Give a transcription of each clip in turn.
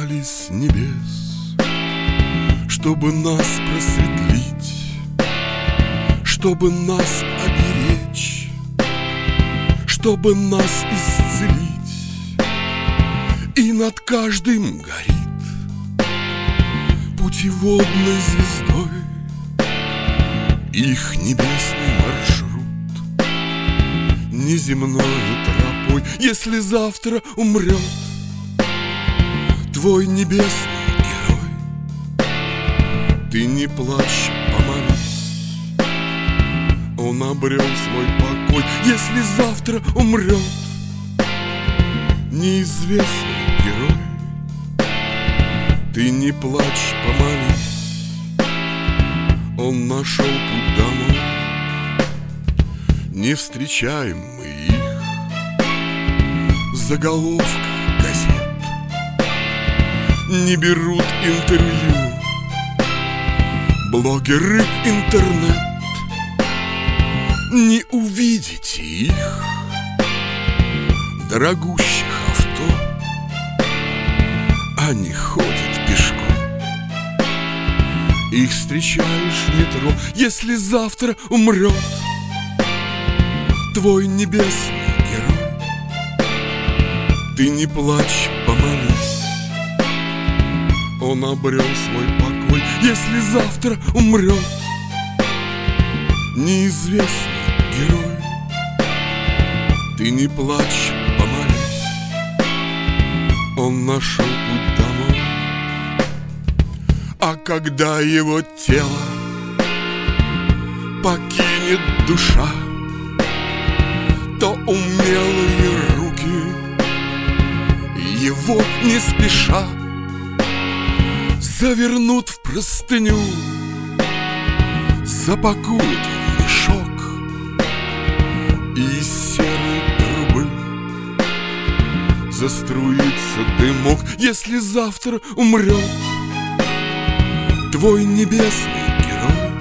упали с небес, чтобы нас просветлить, чтобы нас оберечь, чтобы нас исцелить. И над каждым горит путеводной звездой их небесный маршрут неземною тропой. Если завтра умрет твой небесный герой, ты не плачь, помолись, он обрел свой покой. Если завтра умрет неизвестный герой, ты не плачь, помолись, он нашел путь домой. Не встречаем мы их в заголовках газет, не берут интервью блогеры интернет. Не увидите их в дорогущих авто, они ходят пешком. Их встречаешь в метро. Если завтра умрет твой небесный герой, ты не плачь, помолись, он обрел свой покой. Если завтра умрет неизвестный герой, ты не плачь, помолись, он нашел путь домой. А когда его тело покинет душа, то умелые руки его не спеша завернут в простыню, запакуют в мешок, и из серой трубы заструится дымок. Если завтра умрет твой небесный герой,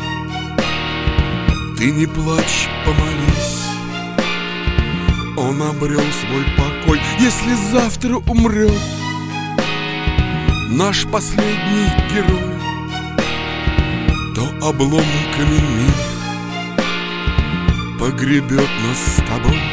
ты не плачь, помолись, он обрел свой покой. Если завтра умрет наш последний герой, то обломками мир погребет нас с тобой.